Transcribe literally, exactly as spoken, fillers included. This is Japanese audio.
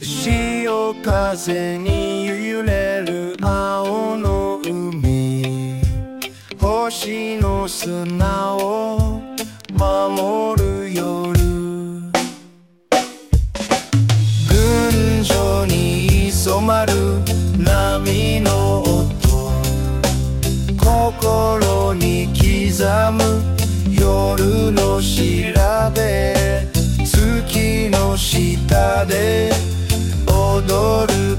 潮風に揺れる青の海、星の砂を守る夜、群青に染まる波の音、心に刻む夜の調べ、月の下で踊る